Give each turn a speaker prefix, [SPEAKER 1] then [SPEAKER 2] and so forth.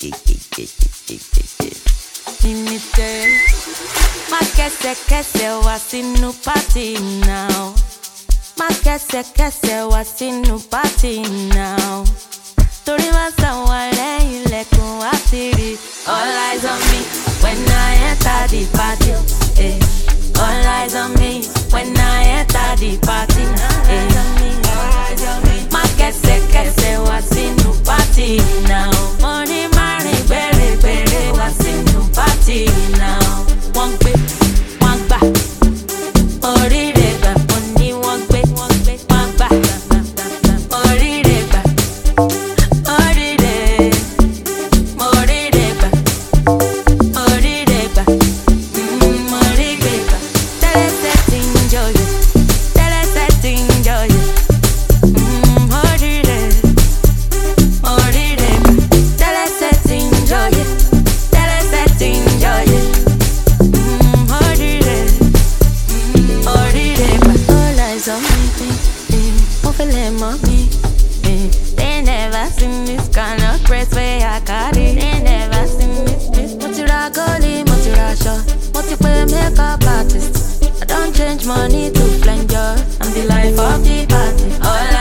[SPEAKER 1] Imite. Mas quer eu assino party now. Mas quer eu assino party now. Torí wá sáwọn lẹ́yìn ilẹ̀kùn àṣírí. All eyes on me when I enter the party. Eh. All eyes on me when I enter the party. Eh. Má kẹsẹ̀ wá sínú party now. Mo ní má rìn gbèrègbèrè wá sínú party now. Wọ́n gbé, wọ́n gbà, oríire gbà. Mo ní wọ́n gbé, wọ́n gbà, oríire gbà. They never seen this kind of press where I got it. They never seen this. Motira Goli, Motira Shaw, multiple makeup artist. I don't change money to flange. I'm the life of the party. All